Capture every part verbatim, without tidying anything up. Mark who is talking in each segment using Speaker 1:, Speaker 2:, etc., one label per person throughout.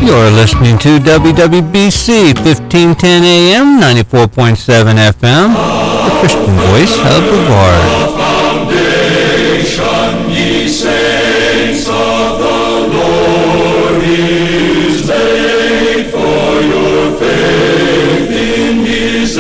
Speaker 1: You're listening to W W B C fifteen ten A M, ninety-four point seven F M, the Christian voice of Brevard.
Speaker 2: Foundation, ye saints of the Lord, is laid for your faith in His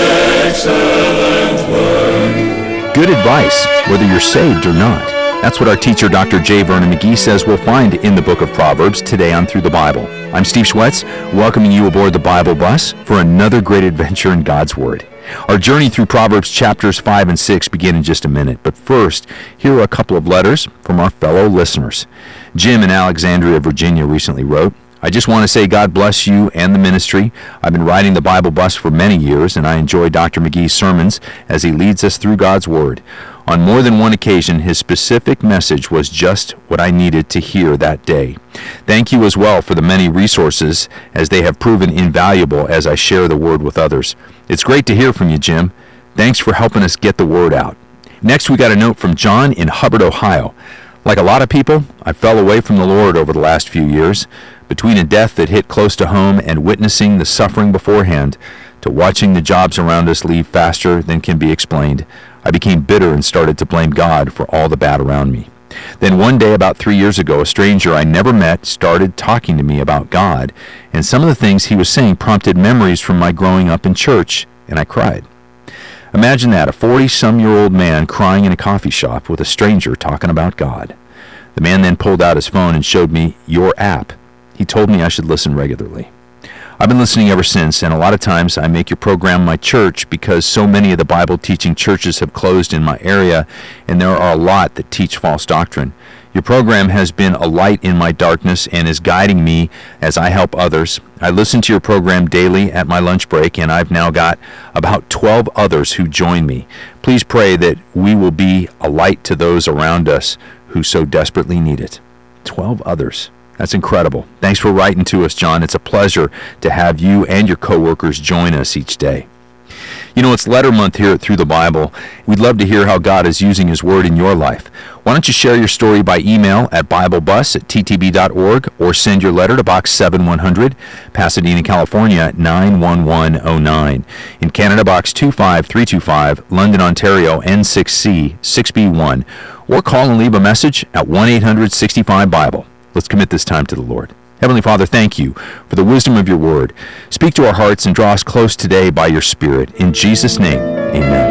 Speaker 2: excellent word.
Speaker 3: Good advice, whether you're saved or not. That's what our teacher, Doctor J. Vernon McGee, says we'll find in the book of Proverbs today on Through the Bible. I'm Steve Schwetz, welcoming you aboard the Bible bus for another great adventure in God's Word. Our journey through Proverbs chapters five and six begin in just a minute, but first, here are a couple of letters from our fellow listeners. Jim in Alexandria, Virginia recently wrote, I just want to say God bless you and the ministry. I've been riding the Bible bus for many years, and I enjoy Doctor McGee's sermons as he leads us through God's Word. On more than one occasion, his specific message was just what I needed to hear that day. Thank you as well for the many resources, as they have proven invaluable as I share the Word with others. It's great to hear from you, Jim. Thanks for helping us get the Word out. Next, we got a note from John in Hubbard, Ohio. Like a lot of people, I fell away from the Lord over the last few years. Between a death that hit close to home and witnessing the suffering beforehand, to watching the jobs around us leave faster than can be explained, I became bitter and started to blame God for all the bad around me. Then one day about three years ago, a stranger I never met started talking to me about God, and some of the things he was saying prompted memories from my growing up in church, and I cried. Imagine that, a forty-some-year-old man crying in a coffee shop with a stranger talking about God. The man then pulled out his phone and showed me your app. He told me I should listen regularly. I've been listening ever since, and a lot of times I make your program my church because so many of the Bible-teaching churches have closed in my area, and there are a lot that teach false doctrine. Your program has been a light in my darkness and is guiding me as I help others. I listen to your program daily at my lunch break, and I've now got about twelve others who join me. Please pray that we will be a light to those around us who so desperately need it. twelve others. That's incredible. Thanks for writing to us, John. It's a pleasure to have you and your coworkers join us each day. You know, it's Letter Month here at Through the Bible. We'd love to hear how God is using His Word in your life. Why don't you share your story by email at biblebus at t t b dot org or send your letter to Box seven one hundred, Pasadena, California, nine one one oh nine. In Canada, Box two five three two five, London, Ontario, N six C six B one. Or call and leave a message at one eight hundred sixty-five Bible. Let's commit this time to the Lord. Heavenly Father, thank you for the wisdom of your word. Speak to our hearts and draw us close today by your Spirit. In Jesus' name, amen.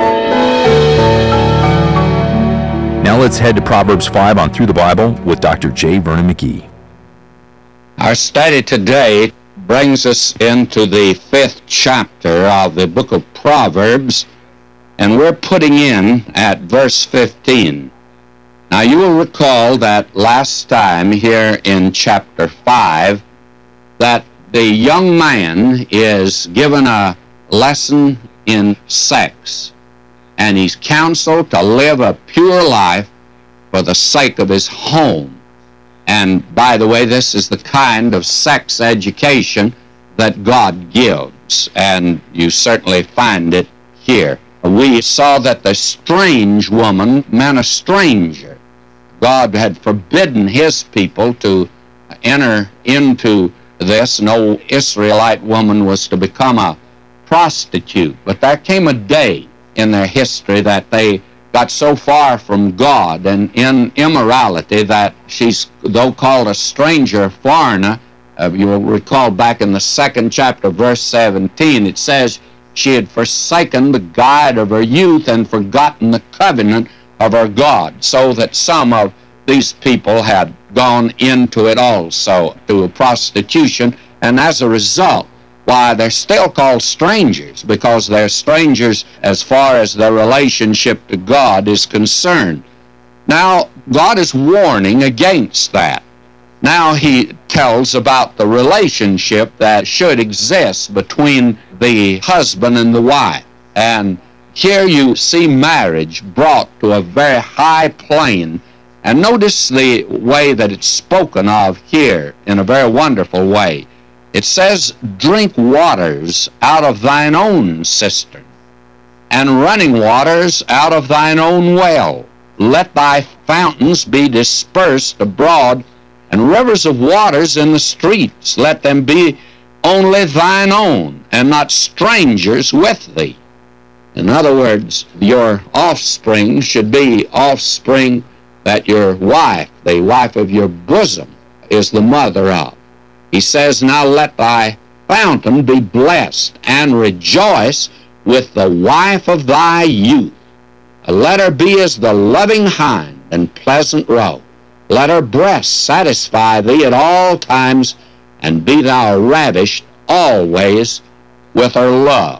Speaker 3: Now let's head to Proverbs five on Through the Bible with Doctor J. Vernon McGee.
Speaker 4: Our study today brings us into the fifth chapter of the book of Proverbs, and we're putting in at verse fifteen. Now, you will recall that last time here in chapter five that the young man is given a lesson in sex, and he's counseled to live a pure life for the sake of his home. And by the way, this is the kind of sex education that God gives, and you certainly find it here. We saw that the strange woman meant a stranger. God had forbidden His people to enter into this. No Israelite woman was to become a prostitute. But there came a day in their history that they got so far from God and in immorality that she's, though called a stranger, foreigner, uh, you will recall back in the second chapter, verse seventeen, it says she had forsaken the guide of her youth and forgotten the covenant of our God, so that some of these people had gone into it also, to a prostitution, and as a result, why, they're still called strangers, because they're strangers as far as their relationship to God is concerned. Now, God is warning against that. Now He tells about the relationship that should exist between the husband and the wife, and here you see marriage brought to a very high plane, and notice the way that it's spoken of here in a very wonderful way. It says, drink waters out of thine own cistern, and running waters out of thine own well. Let thy fountains be dispersed abroad, and rivers of waters in the streets. Let them be only thine own, and not strangers with thee. In other words, your offspring should be offspring that your wife, the wife of your bosom, is the mother of. He says, now let thy fountain be blessed, and rejoice with the wife of thy youth. Let her be as the loving hind and pleasant roe. Let her breasts satisfy thee at all times, and be thou ravished always with her love.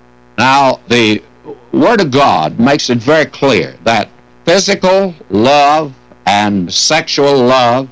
Speaker 4: Now, the Word of God makes it very clear that physical love and sexual love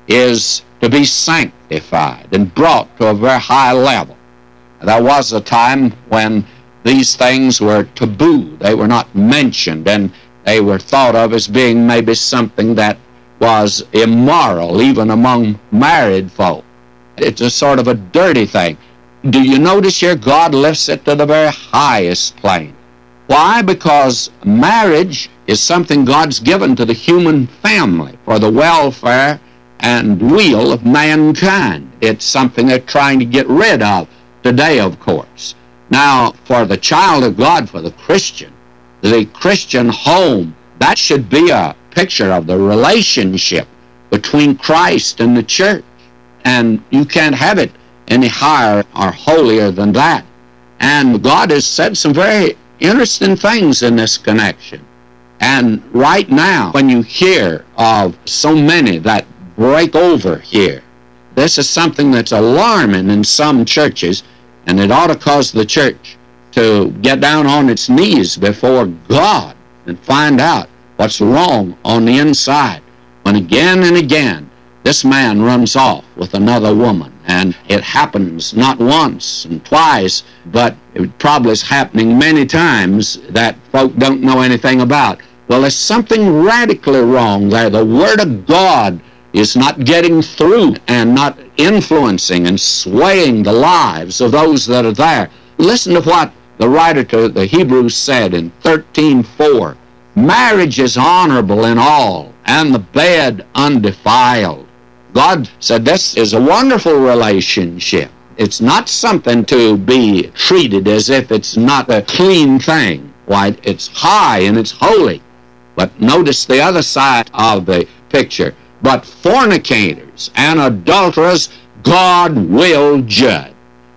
Speaker 4: is to be sanctified and brought to a very high level. There was a time when these things were taboo. They were not mentioned, and they were thought of as being maybe something that was immoral, even among married folk. It's a sort of a dirty thing. Do you notice here God lifts it to the very highest plane? Why? Because marriage is something God's given to the human family for the welfare and weal of mankind. It's something they're trying to get rid of today, of course. Now, for the child of God, for the Christian, the Christian home, that should be a picture of the relationship between Christ and the church. And you can't have it any higher or holier than that. And God has said some very interesting things in this connection. And right now, when you hear of so many that break over here, this is something that's alarming in some churches, and it ought to cause the church to get down on its knees before God and find out what's wrong on the inside. When again and again, this man runs off with another woman, and it happens not once and twice, but it probably is happening many times that folk don't know anything about. Well, there's something radically wrong there. The Word of God is not getting through and not influencing and swaying the lives of those that are there. Listen to what the writer to the Hebrews said in thirteen four. Marriage is honorable in all, and the bed undefiled. God said this is a wonderful relationship. It's not something to be treated as if it's not a clean thing. Why, it's high and it's holy. But notice the other side of the picture. But fornicators and adulterers God will judge.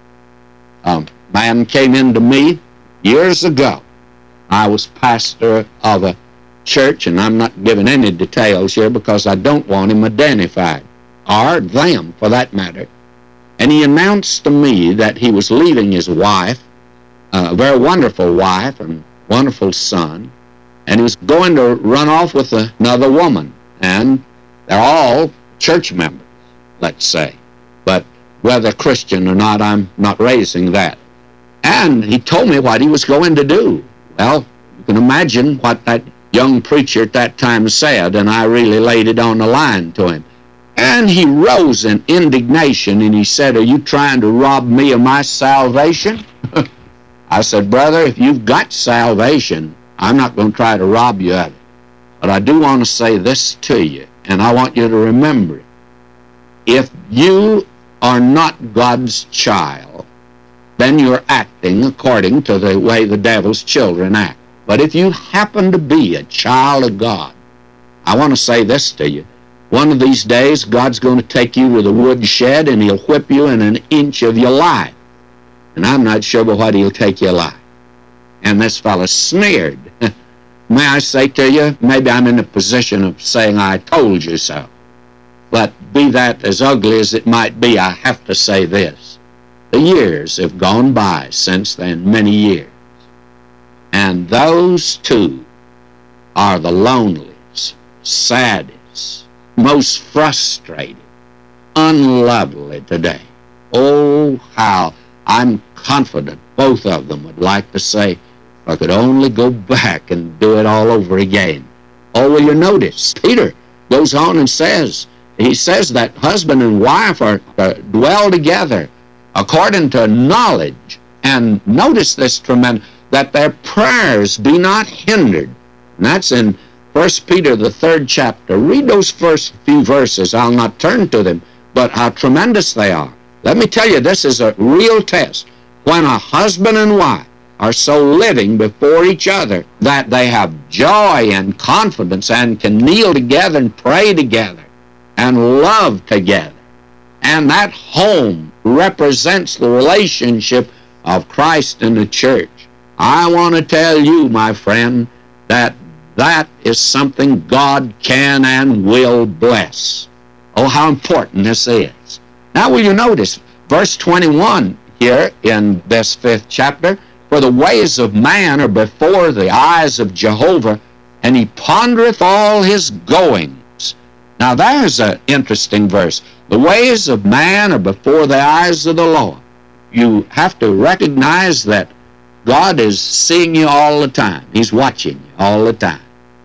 Speaker 4: A man came into me years ago. I was pastor of a church, and I'm not giving any details here because I don't want him identified, or them for that matter. And he announced to me that he was leaving his wife, a very wonderful wife and wonderful son, and he was going to run off with another woman. And they're all church members, let's say. But whether Christian or not, I'm not raising that. And he told me what he was going to do. Well, you can imagine what that young preacher at that time said, and I really laid it on the line to him. And he rose in indignation, and he said, "Are you trying to rob me of my salvation?" I said, "Brother, if you've got salvation, I'm not going to try to rob you of it. But I do want to say this to you, and I want you to remember it. If you are not God's child, then you're acting according to the way the devil's children act. But if you happen to be a child of God, I want to say this to you. One of these days, God's going to take you to the woodshed, and he'll whip you in an inch of your life. And I'm not sure but what he'll take your life." And this fellow sneered. May I say to you, maybe I'm in a position of saying I told you so. But be that as ugly as it might be, I have to say this. The years have gone by since then, many years. And those two are the loneliest, saddest, most frustrated, unlovely today. Oh, how I'm confident both of them would like to say, "If I could only go back and do it all over again." Oh, well, you notice, Peter goes on and says, he says that husband and wife are to dwell together according to knowledge. And notice this tremendous, that their prayers be not hindered. And that's in First Peter, the third chapter. Read those first few verses. I'll not turn to them, but how tremendous they are. Let me tell you, this is a real test. When a husband and wife are so living before each other that they have joy and confidence and can kneel together and pray together and love together, and that home represents the relationship of Christ and the church, I want to tell you, my friend, that that is something God can and will bless. Oh, how important this is. Now, will you notice verse twenty-one here in this fifth chapter? For the ways of man are before the eyes of Jehovah, and he pondereth all his goings. Now, there's an interesting verse. The ways of man are before the eyes of the Lord. You have to recognize that God is seeing you all the time. He's watching you all the time.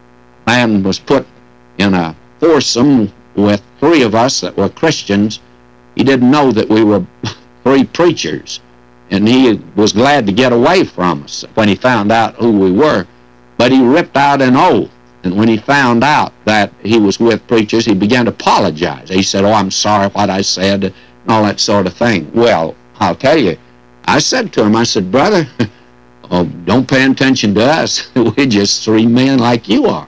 Speaker 4: Man was put in a foursome with three of us that were Christians. He didn't know that we were three preachers, and he was glad to get away from us when he found out who we were. But he ripped out an oath, and when he found out that he was with preachers, he began to apologize. He said, oh, I'm sorry what I said, and all that sort of thing. Well, I'll tell you, I said to him, I said, brother, oh, don't pay attention to us. We're just three men like you are.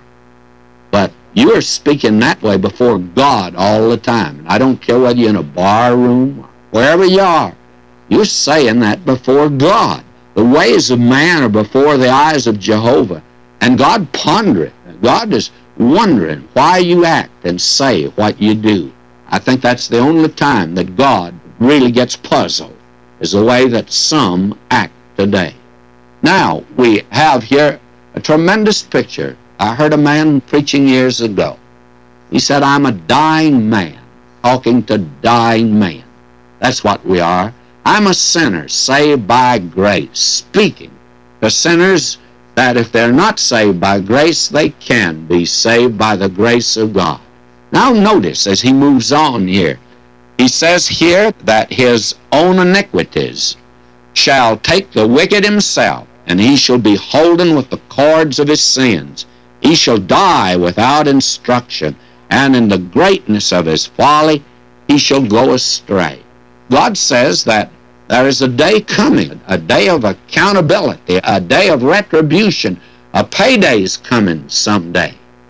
Speaker 4: But you are speaking that way before God all the time. And I don't care whether you're in a bar room or wherever you are. You're saying that before God. The ways of man are before the eyes of Jehovah. And God pondereth. God is wondering why you act and say what you do. I think that's the only time that God really gets puzzled, is the way that some act today. Now, we have here a tremendous picture. I heard a man preaching years ago. He said, I'm a dying man, talking to dying men. That's what we are. I'm a sinner, saved by grace, speaking to sinners that if they're not saved by grace, they can be saved by the grace of God. Now notice as he moves on here, he says here that his own iniquities shall take the wicked himself, and he shall be holden with the cords of his sins. He shall die without instruction, and in the greatness of his folly he shall go astray. God says that there is a day coming, a day of accountability, a day of retribution. A payday's coming someday.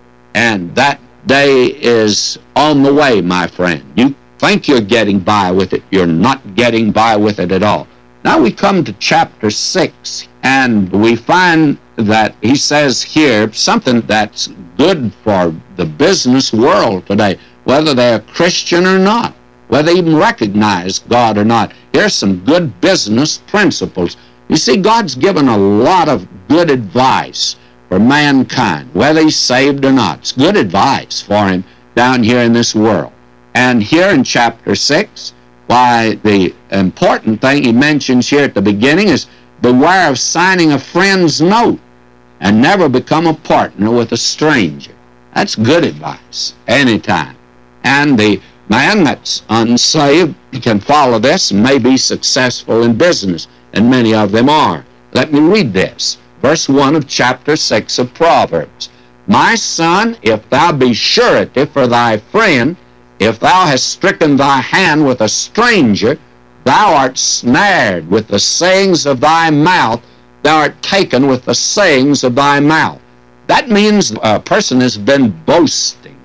Speaker 4: And that day is on the way, my friend. You think you're getting by with it. You're not getting by with it at all. Now we come to chapter six, and we find that he says here something that's good for the business world today, whether they're Christian or not, whether they even recognize God or not. Here's some good business principles. You see, God's given a lot of good advice for mankind, whether he's saved or not. It's good advice for him down here in this world. And here in chapter six, why, the important thing he mentions here at the beginning is beware of signing a friend's note and never become a partner with a stranger. That's good advice anytime. And the man that's unsaved can follow this and may be successful in business, and many of them are. Let me read this. Verse one of chapter six of Proverbs. My son, if thou be surety for thy friend, if thou hast stricken thy hand with a stranger, thou art snared with the sayings of thy mouth, thou art taken with the sayings of thy mouth. That means a person has been boasting.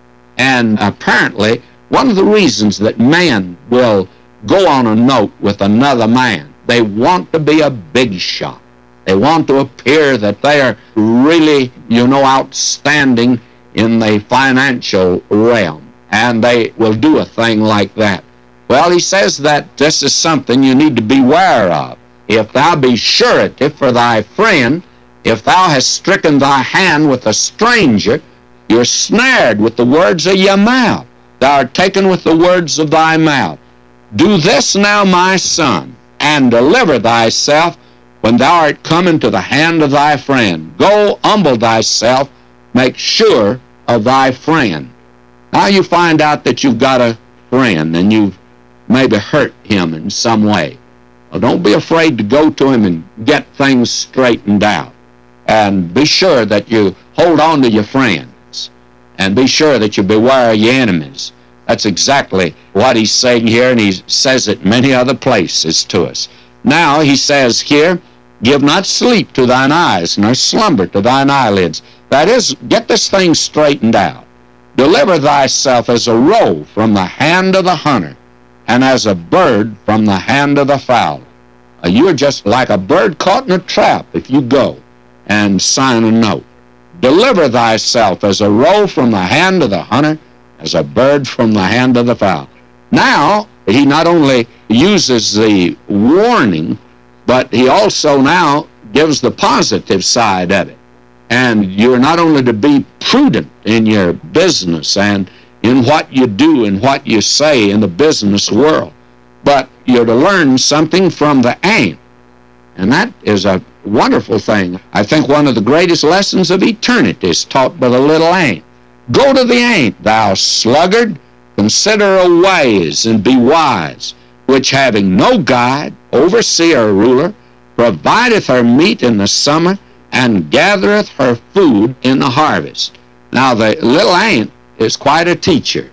Speaker 4: And apparently, one of the reasons that man will go on a note with another man, they want to be a big shot. They want to appear that they are really, you know, outstanding in the financial realm. And they will do a thing like that. Well, he says that this is something you need to beware of. If thou be surety for thy friend, if thou hast stricken thy hand with a stranger, you're snared with the words of your mouth. Thou art taken with the words of thy mouth. Do this now, my son, and deliver thyself when thou art come into the hand of thy friend. Go, humble thyself, make sure of thy friend. Now you find out that you've got a friend and you've maybe hurt him in some way. Well, don't be afraid to go to him and get things straightened out. And be sure that you hold on to your friends and be sure that you beware of your enemies. That's exactly what he's saying here, and he says it many other places to us. Now he says here, give not sleep to thine eyes, nor slumber to thine eyelids. That is, get this thing straightened out. Deliver thyself as a roe from the hand of the hunter, and as a bird from the hand of the fowler. Uh, you're just like a bird caught in a trap if you go and sign a note. Deliver thyself as a roe from the hand of the hunter, as a bird from the hand of the fowler. Now, he not only uses the warning, but he also now gives the positive side of it. And you're not only to be prudent in your business and in what you do and what you say in the business world, but you're to learn something from the ant. And that is a wonderful thing. I think one of the greatest lessons of eternity is taught by the little ant. Go to the ant, thou sluggard, consider her ways and be wise, which having no guide, overseer, or ruler, provideth her meat in the summer, and gathereth her food in the harvest. Now the little ant is quite a teacher,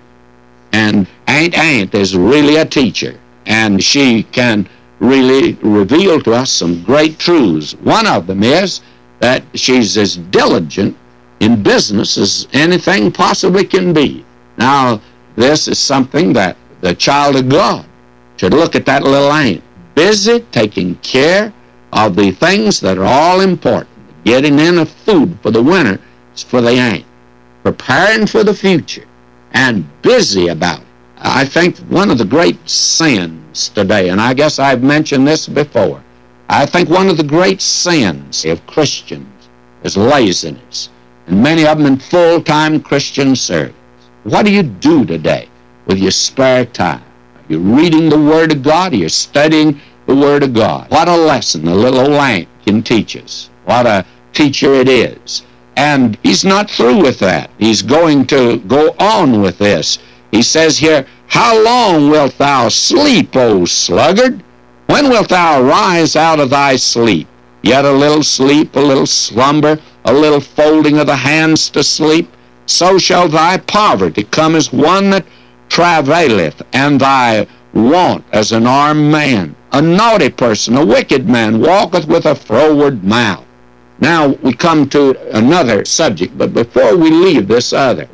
Speaker 4: and Aunt Ant is really a teacher, and she can really reveal to us some great truths. One of them is that she's as diligent in business as anything possibly can be. Now, this is something that the child of God should look at that little ant, busy taking care of the things that are all important. Getting in of food for the winter is for the ant. Preparing for the future and busy about it. I think one of the great sins today, and I guess I've mentioned this before, I think one of the great sins of Christians is laziness. And many of them in full-time Christian service. What do you do today with your spare time? Are you reading the Word of God? Are you studying the Word of God? What a lesson the little old ant can teach us. What a teacher it is. And he's not through with that. He's going to go on with this. He says here, how long wilt thou sleep, O sluggard? When wilt thou rise out of thy sleep? Yet a little sleep, a little slumber, a little folding of the hands to sleep. So shall thy poverty come as one that travaileth, and thy want as an armed man. A naughty person, a wicked man, walketh with a froward mouth. Now we come to another subject, but before we leave this other,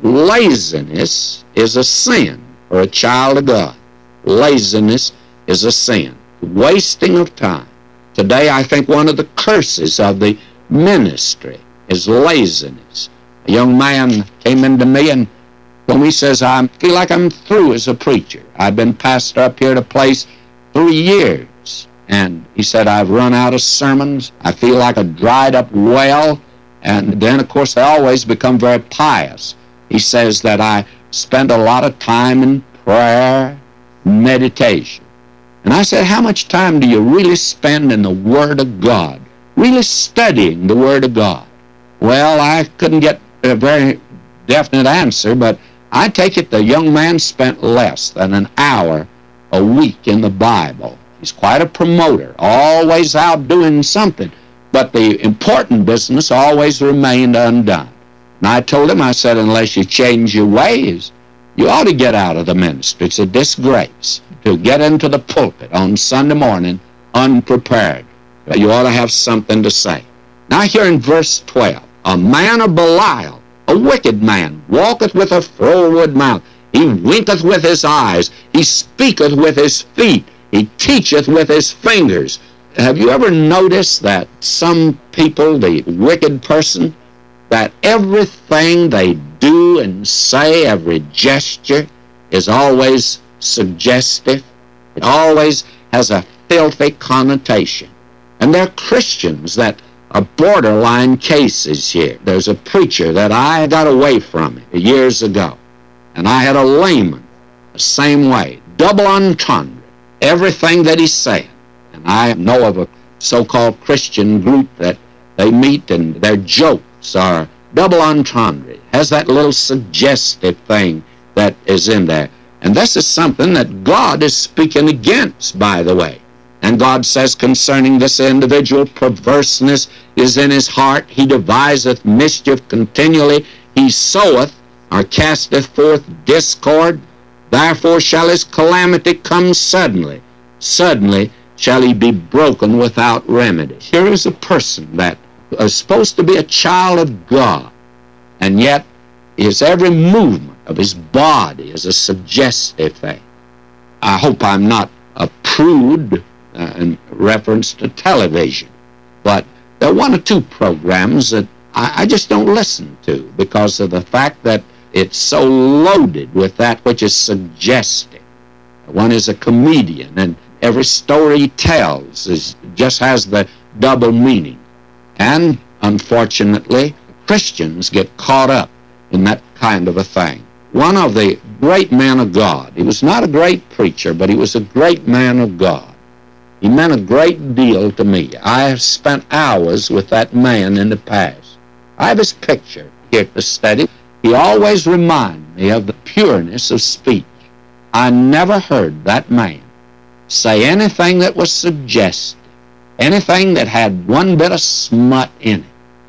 Speaker 4: laziness is a sin for a child of God. Laziness is a sin. Wasting of time. Today I think one of the curses of the ministry is laziness. A young man came into me and told me, he says, I feel like I'm through as a preacher. I've been pastor up here at a place three years. And he said, I've run out of sermons. I feel like a dried up well. And then, of course, I always become very pious. He says that I spend a lot of time in prayer, meditation. And I said, how much time do you really spend in the Word of God? Really studying the Word of God? Well, I couldn't get a very definite answer, but I take it the young man spent less than an hour a week in the Bible. He's quite a promoter, always out doing something, but the important business always remained undone. And I told him, I said, unless you change your ways, you ought to get out of the ministry. It's a disgrace to get into the pulpit on Sunday morning unprepared. You ought to have something to say. Now here in verse twelve, a man of Belial, a wicked man, walketh with a froward mouth. He winketh with his eyes. He speaketh with his feet. He teacheth with his fingers. Have you ever noticed that some people, the wicked person, that everything they do and say, every gesture, is always suggestive? It always has a filthy connotation. And there are Christians that are borderline cases here. There's a preacher that I got away from years ago, and I had a layman the same way, double entendre, everything that he said. And I know of a so-called Christian group that they meet and their jokes are double entendre, has that little suggestive thing that is in there. And this is something that God is speaking against, by the way. And God says concerning this individual, perverseness is in his heart. He deviseth mischief continually. He soweth or casteth forth discord. Therefore shall his calamity come suddenly. Suddenly shall he be broken without remedy. Here is a person that is supposed to be a child of God, and yet his every movement of his body is a suggestive thing. I hope I'm not a prude uh, in reference to television, but there are one or two programs that I, I just don't listen to because of the fact that it's so loaded with that which is suggestive. One is a comedian, and every story he tells is, just has the double meaning. And unfortunately, Christians get caught up in that kind of a thing. One of the great men of God, he was not a great preacher, but he was a great man of God. He meant a great deal to me. I have spent hours with that man in the past. I have his picture here to study. He always reminded me of the pureness of speech. I never heard that man say anything that was suggestive, anything that had one bit of smut in it.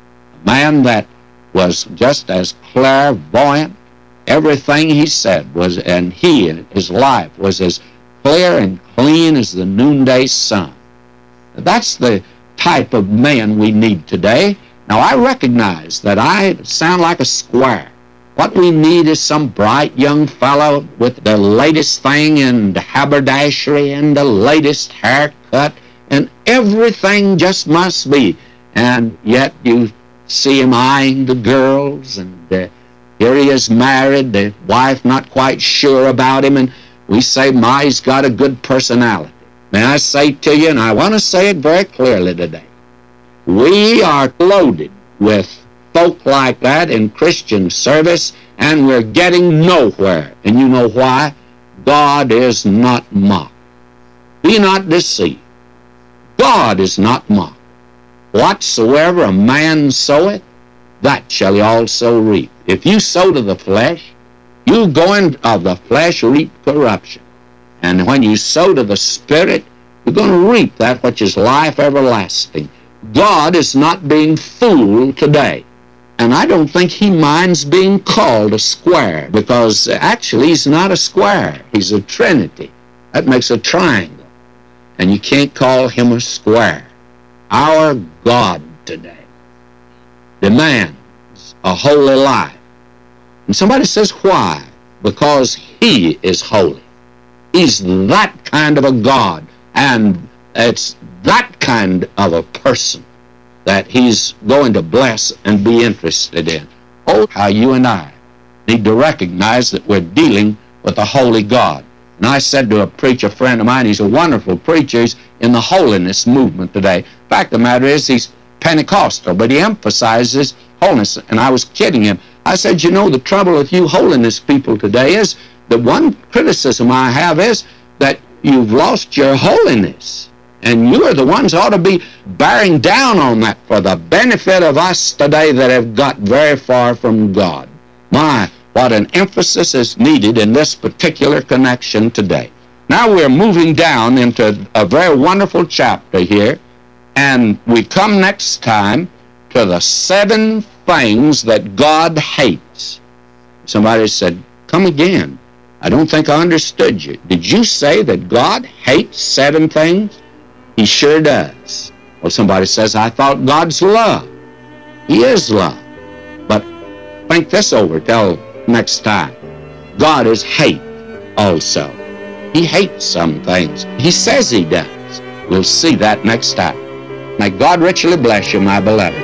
Speaker 4: A man that was just as clairvoyant. Everything he said was, and he and his life was as clear and clean as the noonday sun. That's the type of man we need today. Now, I recognize that I sound like a square. What we need is some bright young fellow with the latest thing in haberdashery and the latest haircut, and everything just must be. And yet you see him eyeing the girls, and uh, here he is married, the wife not quite sure about him, and we say, my, he's got a good personality. May I say to you, and I want to say it very clearly today, we are loaded with folk like that in Christian service, and we're getting nowhere. And you know why? God is not mocked. Be not deceived. God is not mocked. Whatsoever a man soweth, that shall he also reap. If you sow to the flesh, you going of the flesh reap corruption. And when you sow to the Spirit, you're going to reap that which is life everlasting. God is not being fooled today. And I don't think he minds being called a square, because actually he's not a square. He's a trinity. That makes a triangle. And you can't call him a square. Our God today demands a holy life. And somebody says, why? Because he is holy. He's that kind of a God, and it's that kind of a person that he's going to bless and be interested in. Oh, how you and I need to recognize that we're dealing with a holy God. And I said to a preacher friend of mine, he's a wonderful preacher, he's in the holiness movement today. In fact, the matter is, he's Pentecostal, but he emphasizes holiness. And I was kidding him. I said, you know, the trouble with you holiness people today is, the one criticism I have is that you've lost your holiness. And you are the ones who ought to be bearing down on that for the benefit of us today that have got very far from God. My, what an emphasis is needed in this particular connection today. Now we're moving down into a very wonderful chapter here, and we come next time to the seven things that God hates. Somebody said, come again. I don't think I understood you. Did you say that God hates seven things? He sure does. Well, somebody says, I thought God's love. He is love. But think this over till next time. God is hate also. He hates some things. He says he does. We'll see that next time. May God richly bless you, my beloved.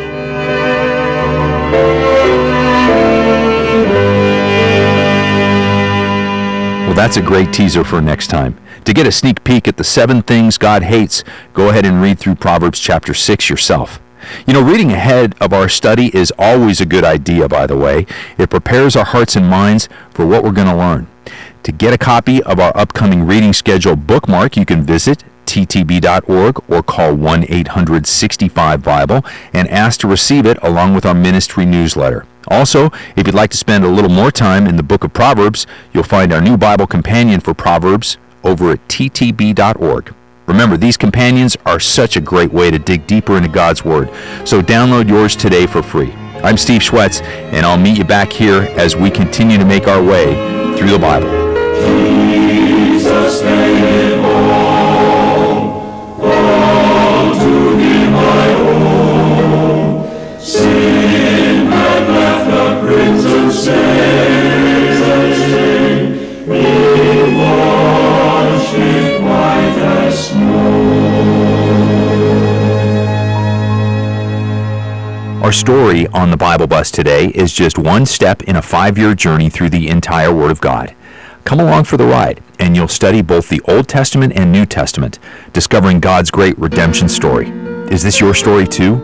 Speaker 3: Well, that's a great teaser for next time. To get a sneak peek at the seven things God hates, go ahead and read through Proverbs chapter six yourself. You know, reading ahead of our study is always a good idea, by the way. It prepares our hearts and minds for what we're going to learn. To get a copy of our upcoming reading schedule bookmark, you can visit t t b dot org or call one eight hundred sixty-five Bible and ask to receive it along with our ministry newsletter. Also, if you'd like to spend a little more time in the book of Proverbs, you'll find our new Bible companion for Proverbs over at t t b dot org. Remember, these companions are such a great way to dig deeper into God's Word. So download yours today for free. I'm Steve Schwetz, and I'll meet you back here as we continue to make our way through the Bible.
Speaker 2: Jesus made it all, all to Him I owe. Sin had left a crimson stain, being washed in white as snow.
Speaker 3: Our story on the Bible Bus today is just one step in a five-year journey through the entire Word of God. Come along for the ride, and you'll study both the Old Testament and New Testament, discovering God's great redemption story. Is this your story too?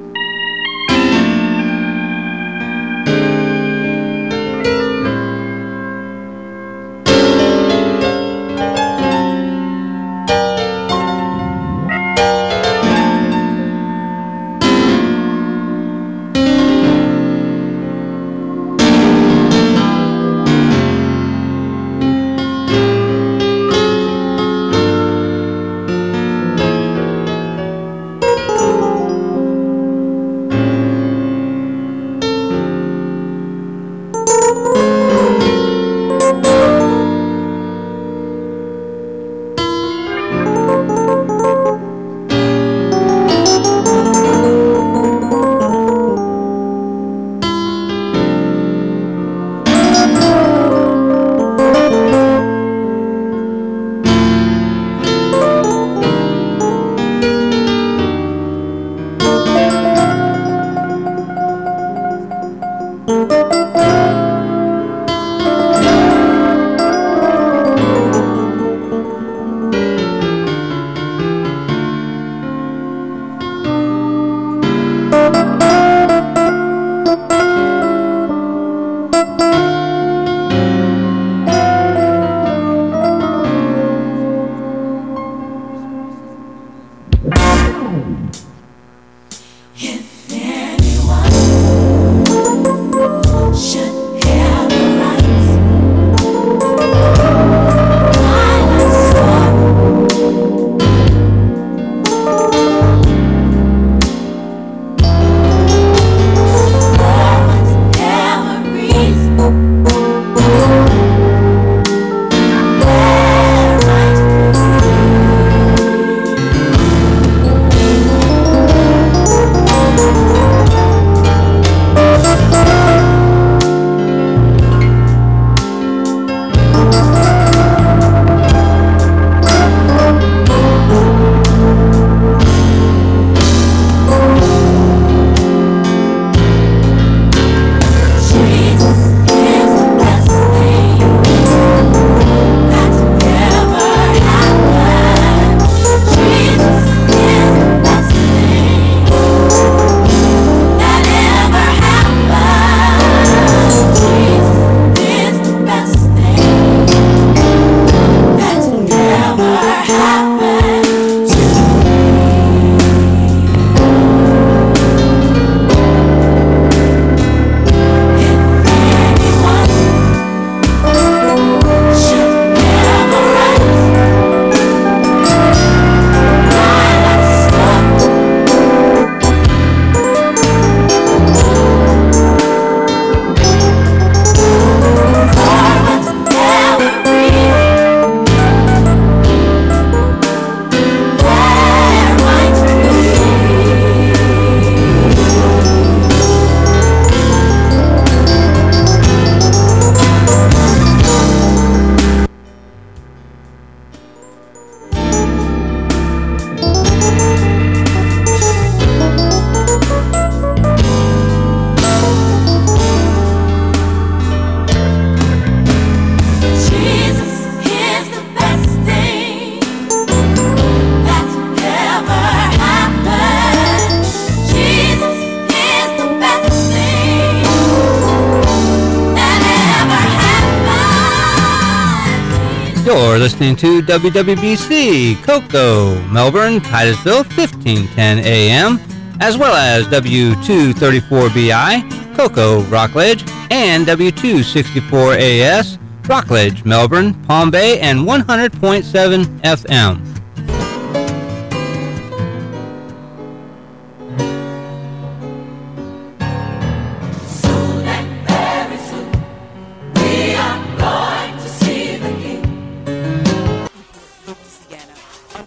Speaker 1: You're listening to W W B C, Cocoa, Melbourne, Titusville, fifteen ten A M, as well as W two thirty-four B I, Cocoa, Rockledge, and W two sixty-four A S, Rockledge, Melbourne, Palm Bay, and one hundred point seven F M.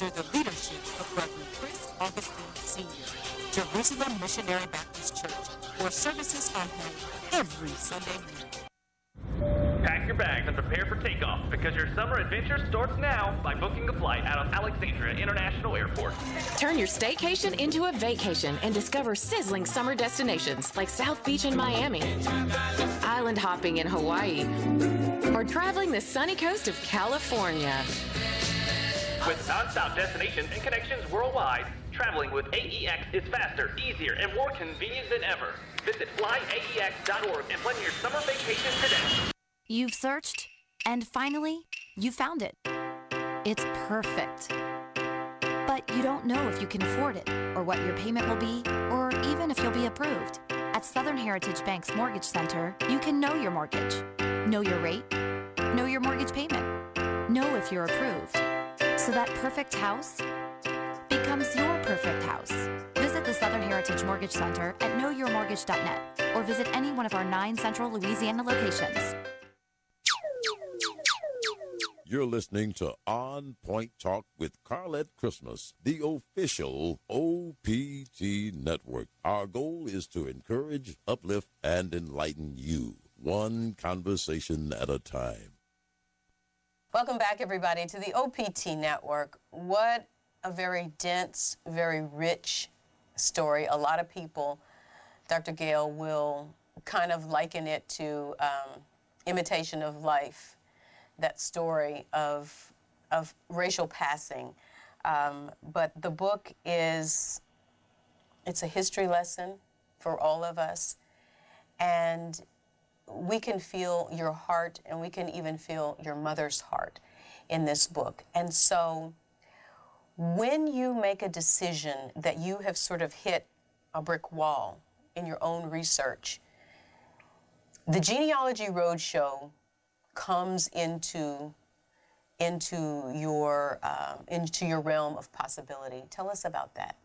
Speaker 5: under the leadership of Reverend Chris Augustine Senior Jerusalem Missionary Baptist Church, where services are held every Sunday morning.
Speaker 6: Pack your bags and prepare for takeoff, because your summer adventure starts now by booking a flight out of Alexandria International Airport.
Speaker 7: Turn your staycation into a vacation and discover sizzling summer destinations like South Beach in Miami, island hopping in Hawaii, or traveling the sunny coast of California.
Speaker 6: With non-stop destinations and connections worldwide, traveling with A E X is faster, easier, and more convenient than ever. Visit fly A E X dot org and plan your summer vacation today.
Speaker 8: You've searched, and finally, you found it. It's perfect. But you don't know if you can afford it, or what your payment will be, or even if you'll be approved. At Southern Heritage Bank's Mortgage Center, you can know your mortgage, know your rate, know your mortgage payment, know if you're approved. So that perfect house becomes your perfect house. Visit the Southern Heritage Mortgage Center at know your mortgage dot net or visit any one of our nine central Louisiana locations.
Speaker 9: You're listening to On Point Talk with Carlette Christmas, the official O P T network. Our goal is to encourage, uplift, and enlighten you, one conversation at a time.
Speaker 10: Welcome back, everybody, to the O P T Network. What a very dense, very rich story. A lot of people, Doctor Gale, will kind of liken it to um, Imitation of Life, that story of, of racial passing. Um, but the book is, it's a history lesson for all of us. And we can feel your heart, and we can even feel your mother's heart in this book. And so when you make a decision that you have sort of hit a brick wall in your own research, the Genealogy Roadshow comes into, into, your, um, into your realm of possibility. Tell us about that.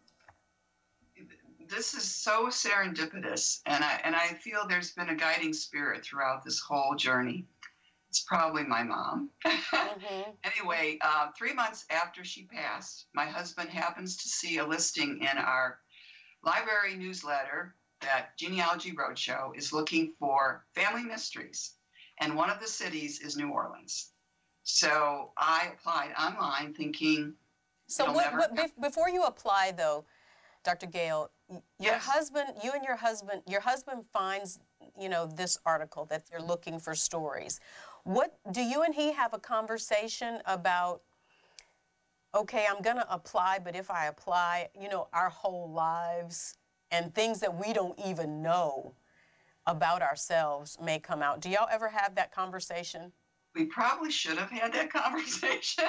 Speaker 11: This is so serendipitous, and I and I feel there's been a guiding spirit throughout this whole journey. It's probably my mom. Mm-hmm. Anyway, uh, three months after she passed, my husband happens to see a listing in our library newsletter that Genealogy Roadshow is looking for family mysteries, and one of the cities is New Orleans. So I applied online thinking,
Speaker 10: so what, what, be- before you apply, though, Doctor Gale, your
Speaker 11: yes.
Speaker 10: husband, you and your husband, your husband finds, you know, this article that you're looking for stories. What, do you and he have a conversation about, okay, I'm going to apply, but if I apply, you know, our whole lives and things that we don't even know about ourselves may come out. Do y'all ever have that conversation?
Speaker 11: We probably should have had that conversation,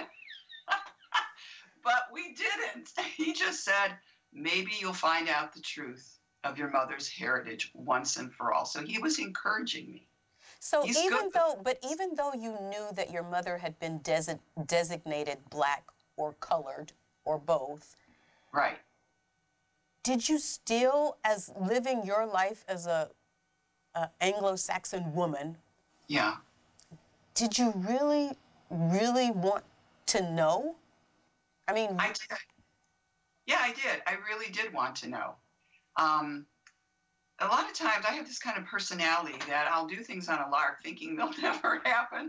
Speaker 11: but we didn't. He just said, maybe you'll find out the truth of your mother's heritage once and for all. So he was encouraging me.
Speaker 10: So
Speaker 11: He's
Speaker 10: even
Speaker 11: good.
Speaker 10: though, but even though you knew that your mother had been desi- designated black or colored or both,
Speaker 11: right?
Speaker 10: Did you still, as living your life as a, a Anglo-Saxon woman,
Speaker 11: yeah,
Speaker 10: did you really, really want to know? I mean,
Speaker 11: I did. Yeah, I did. I really did want to know. Um, a lot of times I have this kind of personality that I'll do things on a lark thinking they'll never happen.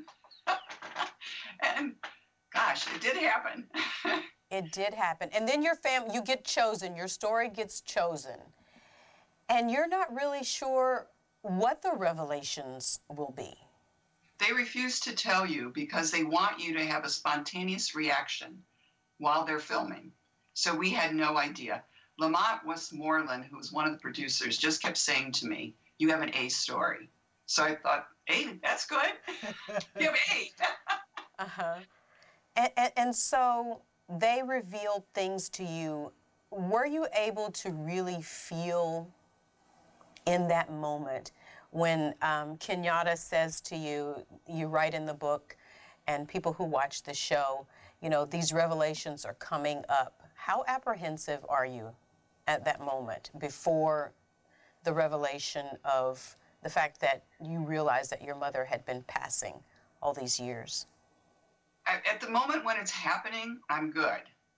Speaker 11: And gosh, it did happen.
Speaker 10: It did happen. And then your family, you get chosen, your story gets chosen. And you're not really sure what the revelations will be.
Speaker 11: They refuse to tell you because they want you to have a spontaneous reaction while they're filming. So we had no idea. Lamont Westmoreland, who was one of the producers, just kept saying to me, you have an A story. So I thought, A, that's good. You have A.
Speaker 10: Uh-huh. And, and, and so they revealed things to you. Were you able to really feel in that moment when um, Kenyatta says to you, you write in the book, and people who watch the show, you know, these revelations are coming up. How apprehensive are you at that moment before the revelation of the fact that you realized that your mother had been passing all these years?
Speaker 11: At the moment when it's happening, I'm good.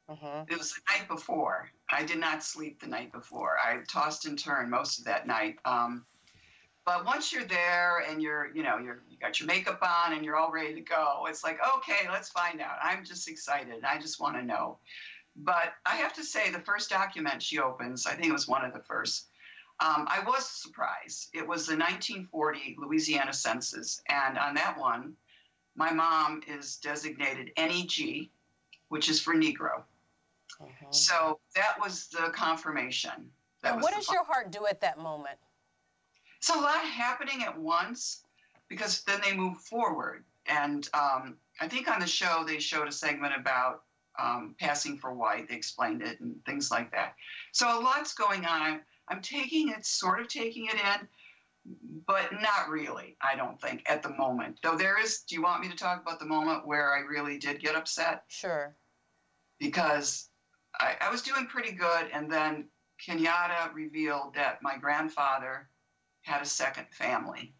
Speaker 11: Mm-hmm. It was the night before. I did not sleep the night before. I tossed and turned most of that night. Um, but once you're there and you're, you know, you're, you got your makeup on and you're all ready to go, it's like, okay, let's find out. I'm just excited. I just want to know. But I have to say, the first document she opens, I think it was one of the first, um, I was surprised. It was the nineteen forty Louisiana Census. And on that one, my mom is designated N E G, which is for Negro. Mm-hmm. So that was the confirmation. That
Speaker 10: and
Speaker 11: was
Speaker 10: what does your heart do at that moment?
Speaker 11: It's a lot happening at once, because then they move forward. And um, I think on the show, they showed a segment about um, passing for white. They explained it and things like that. So a lot's going on. I'm, I'm taking it, sort of taking it in, but not really, I don't think, at the moment. Though there is, do you want me to talk about the moment where I really did get upset?
Speaker 10: Sure.
Speaker 11: Because I, I was doing pretty good, and then Kenyatta revealed that my grandfather had a second family.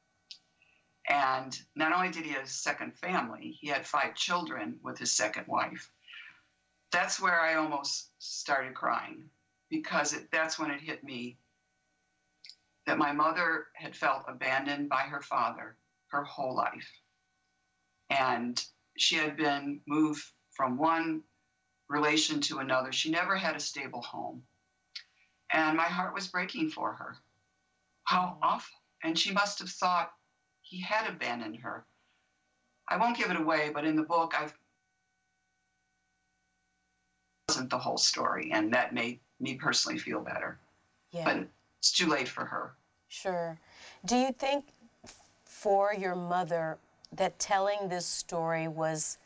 Speaker 11: And not only did he have a second family, he had five children with his second wife. That's where I almost started crying, because it, that's when it hit me that my mother had felt abandoned by her father her whole life. And she had been moved from one relation to another. She never had a stable home. And my heart was breaking for her. How awful. And she must have thought he had abandoned her. I won't give it away, but in the book, I've wasn't the whole story, and that made me personally feel better. Yeah. But it's too late for her.
Speaker 10: Sure. Do you think for your mother that telling this story was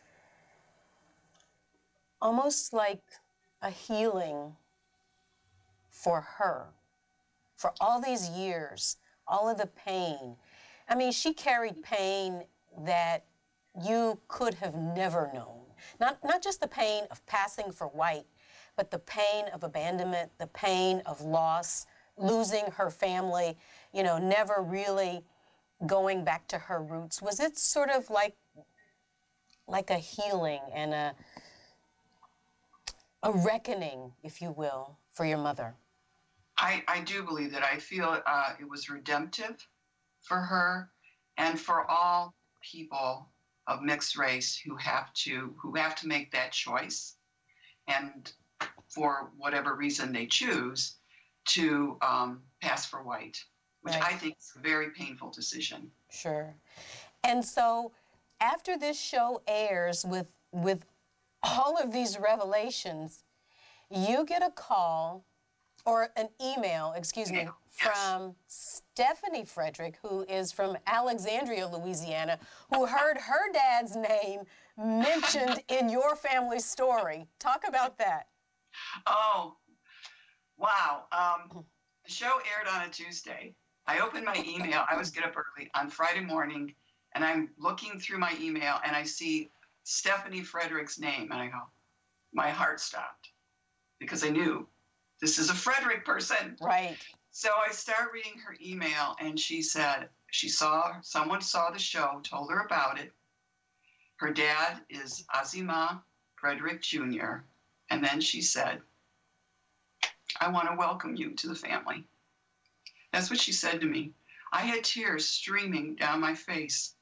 Speaker 10: almost like a healing for her? For all these years, all of the pain. I mean, she carried pain that you could have never known. Not, not just the pain of passing for white, but the pain of abandonment, the pain of loss, losing her family, you know, never really going back to her roots. Was it sort of like, like a healing and a, a reckoning, if you will, for your mother?
Speaker 11: I, I do believe that. I feel uh, it was redemptive for her and for all people of mixed race who have to who have to make that choice, and for whatever reason they choose to um, pass for white, which right. I think is a very painful decision.
Speaker 10: Sure. And so after this show airs with with all of these revelations, you get a call or an email, excuse me, from Stephanie Frederick, who is from Alexandria, Louisiana, who heard her dad's name mentioned in your family story. Talk about that.
Speaker 11: Oh, wow. Um, the show aired on a Tuesday. I opened my email. I always get up early on Friday morning, and I'm looking through my email, and I see Stephanie Frederick's name, and I go, my heart stopped, because I knew this is a Frederick person.
Speaker 10: Right.
Speaker 11: So I start reading her email, and she said she saw, someone saw the show, told her about it. Her dad is Azima Frederick Junior And then she said, I want to welcome you to the family. That's what she said to me. I had tears streaming down my face.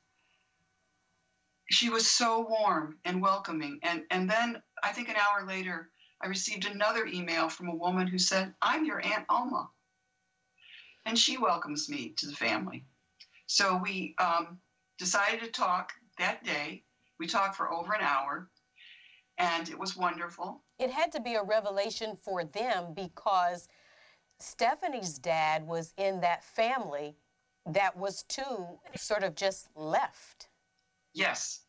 Speaker 11: She was so warm and welcoming. And, and then I think an hour later, I received another email from a woman who said, I'm your Aunt Alma. And she welcomes me to the family. So we um, decided to talk that day. We talked for over an hour, and it was wonderful.
Speaker 10: It had to be a revelation for them because Stephanie's dad was in that family that was too sort of just left.
Speaker 11: Yes.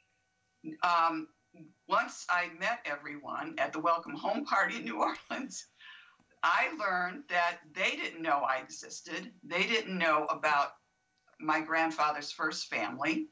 Speaker 11: Um, once I met everyone at the Welcome Home Party in New Orleans, I learned that they didn't know I existed. They didn't know about my grandfather's first family.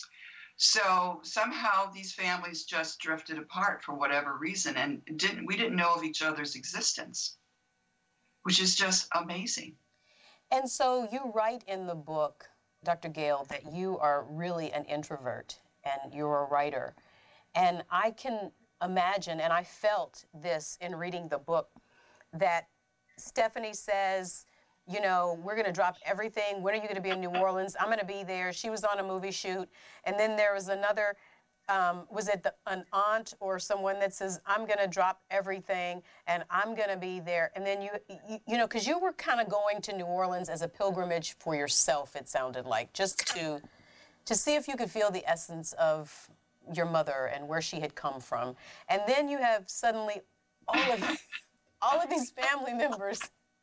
Speaker 11: So somehow these families just drifted apart for whatever reason, and didn't we didn't know of each other's existence, which is just amazing.
Speaker 10: And so you write in the book, Doctor Gale, that you are really an introvert and you're a writer. And I can imagine, and I felt this in reading the book, that Stephanie says, you know, we're going to drop everything. When are you going to be in New Orleans? I'm going to be there. She was on a movie shoot. And then there was another, um, was it the, an aunt or someone that says, I'm going to drop everything and I'm going to be there. And then you, you, you know, because you were kind of going to New Orleans as a pilgrimage for yourself, it sounded like, just to, to see if you could feel the essence of your mother and where she had come from. And then you have suddenly all of, all of these family members.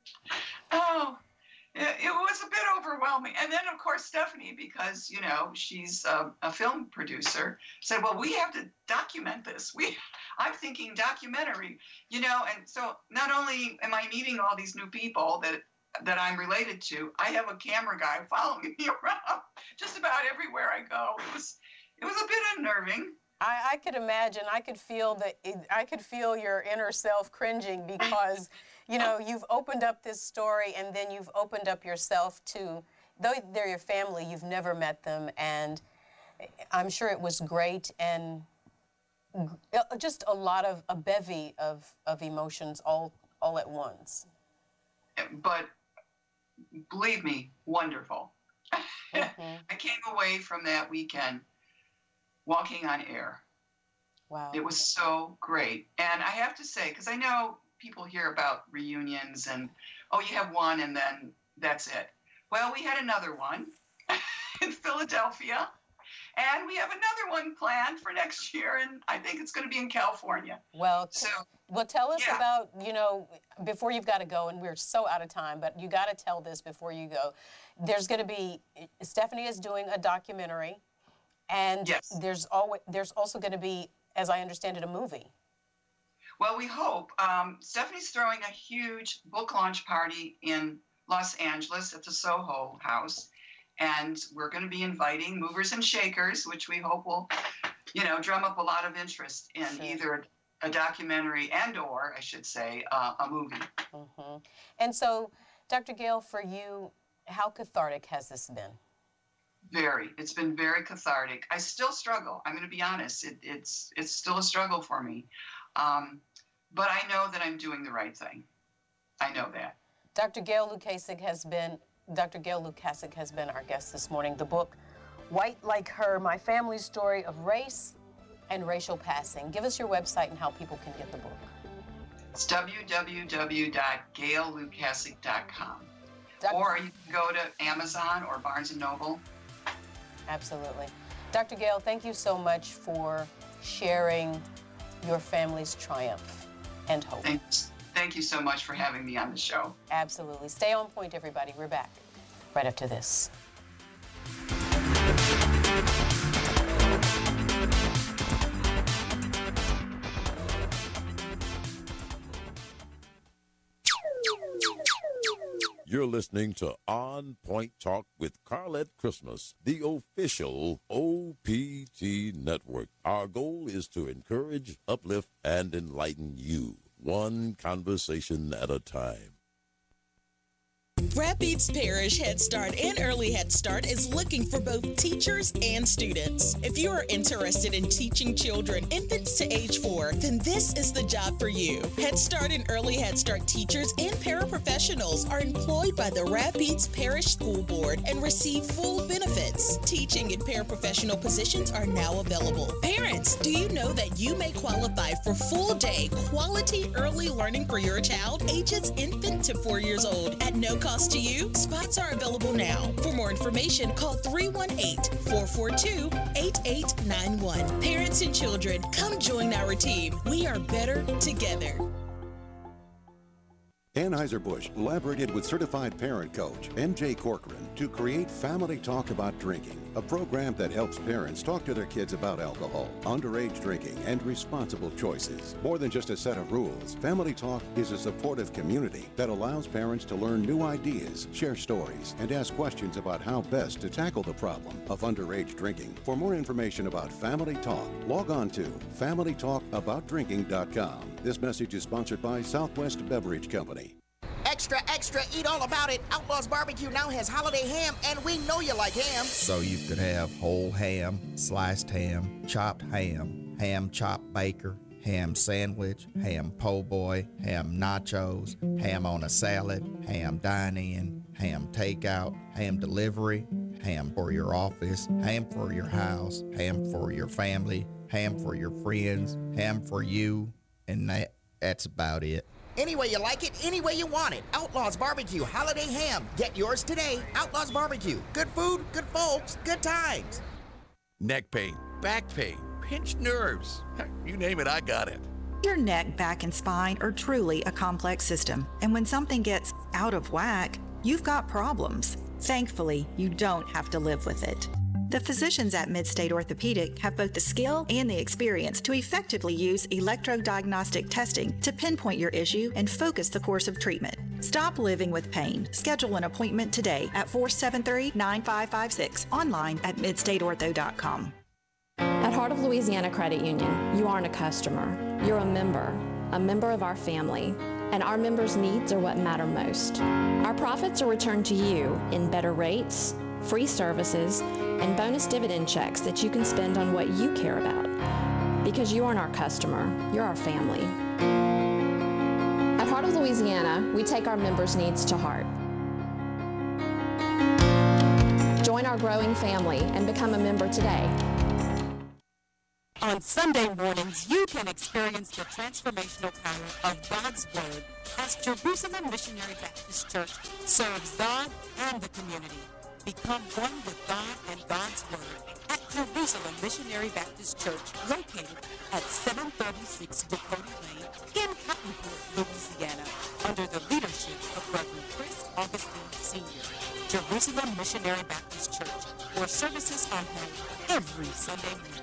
Speaker 11: Oh, it, it was a bit overwhelming. And then, of course, Stephanie, because, you know, she's a, a film producer, said, well, we have to document this. We, I'm thinking documentary, you know, and so not only am I meeting all these new people that that I'm related to, I have a camera guy following me around just about everywhere I go. It was, it was a bit unnerving.
Speaker 10: I, I could imagine, I could feel the, I could feel your inner self cringing because, you know, you've opened up this story and then you've opened up yourself to, though they're your family, you've never met them, and I'm sure it was great and just a lot of, a bevy of, of emotions all, all at once.
Speaker 11: But believe me, wonderful.
Speaker 10: Mm-hmm.
Speaker 11: I came away from that weekend walking on air.
Speaker 10: Wow.
Speaker 11: It was so great. And I have to say, because I know people hear about reunions and, oh, you have one and then that's it. Well, we had another one in Philadelphia, and we have another one planned for next year, and I think it's going to be in California.
Speaker 10: Well,
Speaker 11: so,
Speaker 10: well, tell us
Speaker 11: yeah.
Speaker 10: about, you know, before you've got to go, and we're so out of time, but you got to tell this before you go. There's going to be, Stephanie is doing a documentary, and
Speaker 11: yes.
Speaker 10: there's always, there's also going to be, as I understand it, a movie.
Speaker 11: Well, we hope. Um, Stephanie's throwing a huge book launch party in Los Angeles at the Soho House, and we're going to be inviting movers and shakers, which we hope will, you know, drum up a lot of interest in
Speaker 10: Sure.
Speaker 11: either a documentary and or, I should say, uh, a movie.
Speaker 10: Mm-hmm. And so, Doctor Gail, for you, how cathartic has this been?
Speaker 11: Very. It's been very cathartic. I still struggle. I'm going to be honest. It, it's it's still a struggle for me. Um, but I know that I'm doing the right thing. I know that.
Speaker 10: Doctor Gail Lukasik has been, Doctor Gail Lukasik has been our guest this morning. The book, White Like Her, My Family's Story of Race and Racial Passing. Give us your website and how people can get the book.
Speaker 11: It's w w w dot gail lukasik dot com. Or you can go to Amazon or Barnes and Noble.
Speaker 10: Absolutely. Doctor Gail, thank you so much for sharing your family's triumph and hope.
Speaker 11: Thanks. Thank you so much for having me on the show.
Speaker 10: Absolutely. Stay on point, everybody. We're back right after this.
Speaker 9: You're listening to On Point Talk with Carlette Christmas, the official O P T network. Our goal is to encourage, uplift, and enlighten you, one conversation at a time.
Speaker 12: Rapides Parish Head Start and Early Head Start is looking for both teachers and students. If you are interested in teaching children infants to age four, then this is the job for you. Head Start and Early Head Start teachers and paraprofessionals are employed by the Rapides Parish School Board and receive full benefits. Teaching and paraprofessional positions are now available. Parents, do you know that you may qualify for full-day quality early learning for your child, ages infant to four years old, at no cost to you? Spots are available now. For more information, call three one eight, four four two, eight eight nine one. Parents and children, come join our team. We are better together.
Speaker 13: Anheuser-Busch collaborated with certified parent coach M J Corcoran to create Family Talk About Drinking, a program that helps parents talk to their kids about alcohol, underage drinking, and responsible choices. More than just a set of rules, Family Talk is a supportive community that allows parents to learn new ideas, share stories, and ask questions about how best to tackle the problem of underage drinking. For more information about Family Talk, log on to family talk about drinking dot com. This message is sponsored by Southwest Beverage Company.
Speaker 14: Extra, extra, eat all about it. Outlaws Barbecue now has holiday ham, and we know you like ham.
Speaker 15: So you could have whole ham, sliced ham, chopped ham, ham chopped baker,
Speaker 14: ham sandwich, ham po' boy, ham nachos, ham on a salad, ham dine-in, ham takeout, ham delivery, ham for your office, ham for your house, ham for your family, ham for your friends, ham for you, and that, that's about it.
Speaker 15: Any way you like it, any way you want it. Outlaws Barbecue Holiday Ham. Get yours today. Outlaws Barbecue. Good food, good folks, good times.
Speaker 16: Neck pain, back pain, pinched nerves. Heck, you name it, I got it.
Speaker 17: Your neck, back, and spine are truly a complex system. And when something gets out of whack, you've got problems. Thankfully, you don't have to live with it. The physicians at Midstate Orthopedic have both the skill and the experience to effectively use electrodiagnostic testing to pinpoint your issue and focus the course of treatment. Stop living with pain. Schedule an appointment today at four seven three, nine five five six, online at midstate ortho dot com.
Speaker 18: At Heart of Louisiana Credit Union, you aren't a customer. You're a member, a member of our family, and our members' needs are what matter most. Our profits are returned to you in better rates, free services, and bonus dividend checks that you can spend on what you care about. Because you aren't our customer, you're our family. At Heart of Louisiana, we take our members' needs to heart. Join our growing family and become a member today.
Speaker 5: On Sunday mornings, you can experience the transformational power of God's Word as Jerusalem Missionary Baptist Church serves God and the community. Become one with God and God's Word at Jerusalem Missionary Baptist Church, located at seven thirty-six Dakota Lane in Cottonport, Louisiana, under the leadership of Reverend Chris Augustine Senior Jerusalem Missionary Baptist Church, where services are held every Sunday morning.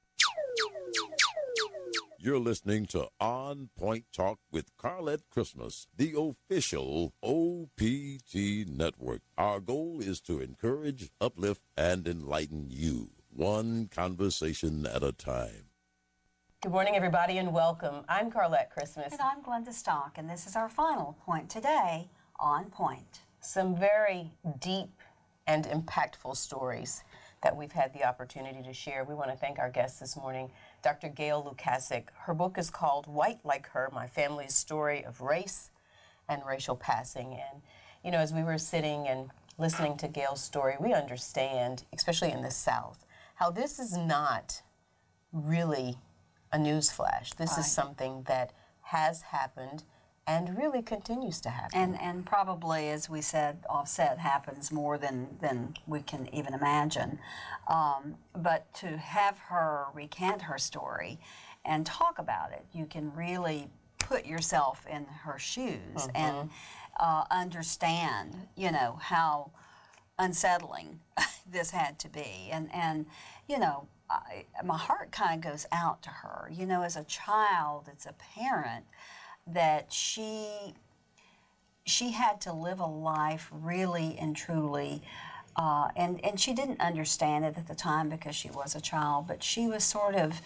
Speaker 9: You're listening to On Point Talk with Carlette Christmas, the official O P T network. Our goal is to encourage, uplift, and enlighten you, one conversation at a time.
Speaker 10: Good morning, everybody, and welcome. I'm Carlette Christmas.
Speaker 19: And I'm Glenda Stock, and this is our final point today, On Point.
Speaker 10: Some very deep and impactful stories that we've had the opportunity to share. We want to thank our guest this morning, Doctor Gail Lukasik. Her book is called White Like Her, My Family's Story of Race and Racial Passing. And, you know, as we were sitting and listening to Gail's story, we understand, especially in the South, how this is not really a newsflash. This
Speaker 19: Right.
Speaker 10: is something that has happened and really continues to happen.
Speaker 19: And and probably, as we said, offset happens more than, than we can even imagine. Um, but to have her recant her story and talk about it, you can really put yourself in her shoes
Speaker 10: Mhm.
Speaker 19: and uh, understand, you know, how unsettling this had to be. And, and you know, I, my heart kind of goes out to her. You know, as a child, as a parent, that she she had to live a life really and truly, uh, and, and she didn't understand it at the time because she was a child, but she was sort of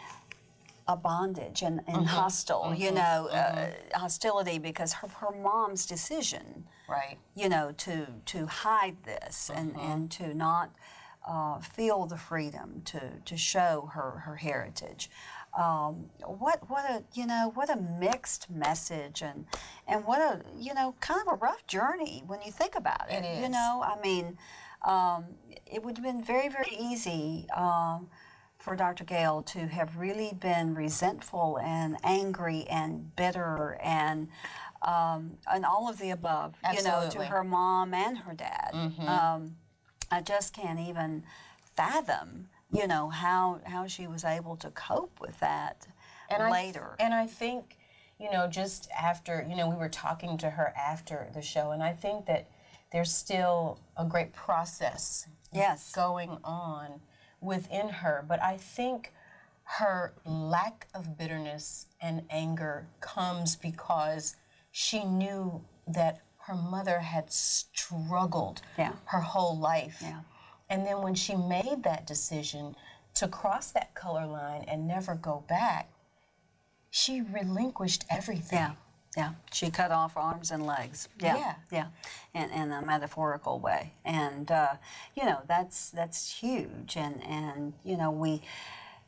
Speaker 19: a bondage and, and
Speaker 10: Mhm.
Speaker 19: hostile, you
Speaker 10: Mhm.
Speaker 19: know,
Speaker 10: Mhm.
Speaker 19: uh, hostility because her, her mom's decision,
Speaker 10: right,
Speaker 19: you know, to, to hide this and,
Speaker 10: Mhm.
Speaker 19: and to not uh, feel the freedom to, to show her, her heritage. Um, what what a you know what a mixed message and and what a you know kind of a rough journey when you think about it.
Speaker 10: It
Speaker 19: You
Speaker 10: is.
Speaker 19: know, I mean, um, it would have been very very easy um, for Doctor Gail to have really been resentful and angry and bitter and um, and all of the above. You know, to
Speaker 10: Absolutely.
Speaker 19: her mom and her dad.
Speaker 10: Mhm.
Speaker 19: Um, I just can't even fathom, you know, how how she was able to cope with that
Speaker 10: and I,
Speaker 19: later.
Speaker 10: And I think, you know, just after, you know, we were talking to her after the show, and I think that there's still a great process
Speaker 19: yes.
Speaker 10: going on within her. But I think her lack of bitterness and anger comes because she knew that her mother had struggled
Speaker 19: Yeah.
Speaker 10: her whole life.
Speaker 19: Yeah.
Speaker 10: And then when she made that decision to cross that color line and never go back, she relinquished everything.
Speaker 19: Yeah, yeah. She cut off arms and legs. Yeah,
Speaker 10: Yeah.
Speaker 19: yeah, in, in a metaphorical way. And uh, you know, that's that's huge. And and you know, we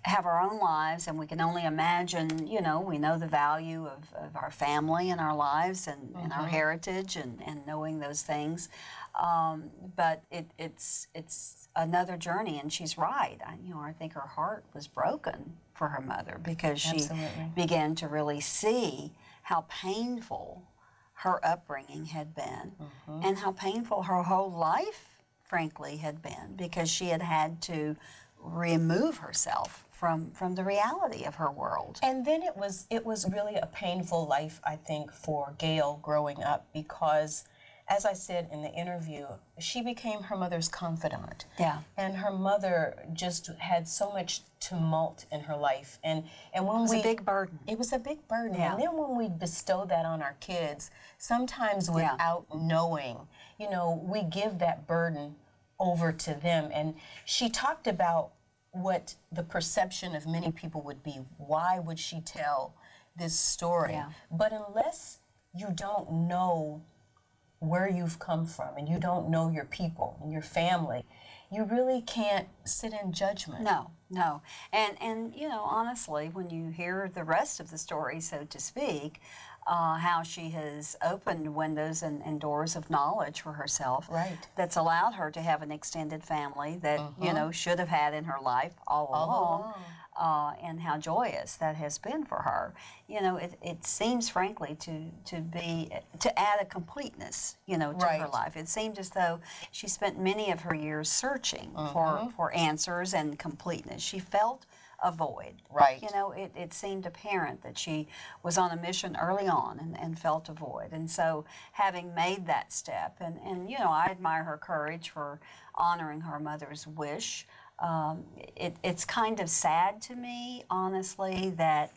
Speaker 19: have our own lives, and we can only imagine, you know, we know the value of, of our family and our lives and, mm-hmm. and our heritage and, and knowing those things. Um, but it, it's it's another journey, and she's right. I, you know, I think her heart was broken for her mother because she
Speaker 10: Absolutely.
Speaker 19: began to really see how painful her upbringing had been, mm-hmm. and how painful her whole life, frankly, had been, because she had had to remove herself from from the reality of her world.
Speaker 10: And then it was it was really a painful life, I think, for Gail growing up, because, as I said in the interview, she became her mother's confidant.
Speaker 19: Yeah.
Speaker 10: And her mother just had so much tumult in her life. And, and when
Speaker 19: it was
Speaker 10: we,
Speaker 19: a big burden.
Speaker 10: It was a big burden.
Speaker 19: Yeah.
Speaker 10: And then when we bestow that on our kids, sometimes without yeah. knowing, you know, we give that burden over to them. And she talked about what the perception of many people would be. Why would she tell this story?
Speaker 19: Yeah.
Speaker 10: But unless you don't know where you've come from and you don't know your people and your family, you really can't sit in judgment.
Speaker 19: No, no. And, and you know, honestly, when you hear the rest of the story, so to speak, uh, how she has opened windows and, and doors of knowledge for herself,
Speaker 10: right.
Speaker 19: that's allowed her to have an extended family that, uh-huh. you know, should have had in her life all, all along. along. Uh, and how joyous that has been for her. You know, it, it seems, frankly, to, to be, to add a completeness, you know, to
Speaker 10: right.
Speaker 19: her life. It seemed as though she spent many of her years searching
Speaker 10: uh-huh.
Speaker 19: for, for answers and completeness. She felt a void.
Speaker 10: Right.
Speaker 19: You know, it, it seemed apparent that she was on a mission early on and, and felt a void. And so having made that step, and, and, you know, I admire her courage for honoring her mother's wish. Um, it, it's kind of sad to me, honestly, that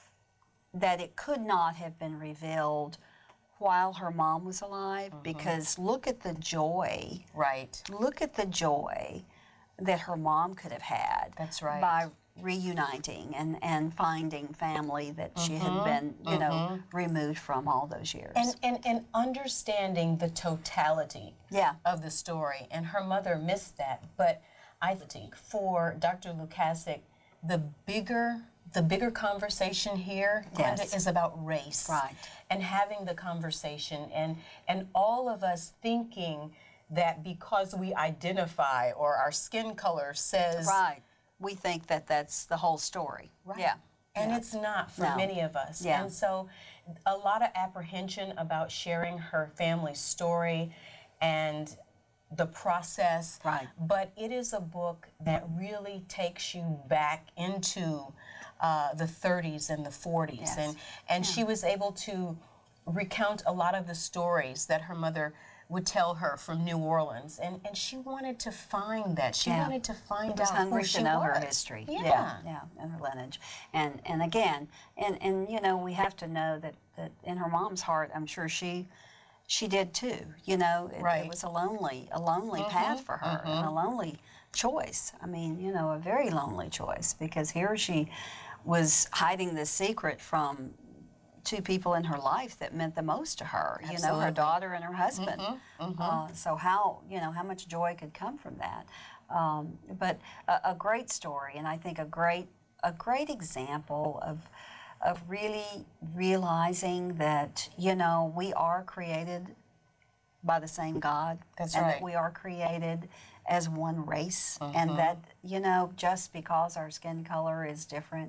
Speaker 19: that it could not have been revealed while her mom was alive, mm-hmm. because look at the joy.
Speaker 10: Right.
Speaker 19: Look at the joy that her mom could have had.
Speaker 10: That's right.
Speaker 19: By reuniting and, and finding family that mm-hmm. she had been, you mm-hmm. know, removed from all those years.
Speaker 10: And, and, and understanding the totality
Speaker 19: yeah.
Speaker 10: of the story. And her mother missed that. But I think for Doctor Lukasik, the bigger the bigger conversation here, Glenda,
Speaker 19: yes.
Speaker 10: is about race.
Speaker 19: Right.
Speaker 10: And having the conversation, and and all of us thinking that because we identify or our skin color says
Speaker 19: right, we think that that's the whole story.
Speaker 10: Right.
Speaker 19: Yeah.
Speaker 10: And
Speaker 19: yeah.
Speaker 10: it's not for
Speaker 19: no.
Speaker 10: many of us.
Speaker 19: Yeah.
Speaker 10: And so a lot of apprehension about sharing her family's story and the process.
Speaker 19: Right.
Speaker 10: But it is a book that really takes you back into uh, the thirties and the forties.
Speaker 19: Yes.
Speaker 10: And, and
Speaker 19: yeah.
Speaker 10: she was able to recount a lot of the stories that her mother would tell her from New Orleans. And, and she wanted to find that. She
Speaker 19: yeah.
Speaker 10: wanted to find
Speaker 19: she was
Speaker 10: out
Speaker 19: hungry
Speaker 10: who she
Speaker 19: to know
Speaker 10: was.
Speaker 19: her history.
Speaker 10: Yeah.
Speaker 19: yeah, yeah, and her lineage. And and again, and, and you know, we have to know that, that in her mom's heart, I'm sure she she did too. You know, it,
Speaker 10: right.
Speaker 19: it was a lonely, a lonely
Speaker 10: mm-hmm.
Speaker 19: path for her,
Speaker 10: mm-hmm.
Speaker 19: and a lonely choice. I mean, you know, a very lonely choice, because here she was hiding this secret from two people in her life that meant the most to her.
Speaker 10: Absolutely.
Speaker 19: You know, her daughter and her husband.
Speaker 10: Mm-hmm. Mm-hmm.
Speaker 19: Uh, so how, you know, how much joy could come from that? Um, but a, a great story, and I think a great, a great example of, of really realizing that, you know, we are created by the same God.
Speaker 10: That's
Speaker 19: and
Speaker 10: right.
Speaker 19: that we are created as one race,
Speaker 10: mm-hmm.
Speaker 19: and that, you know, just because our skin color is different,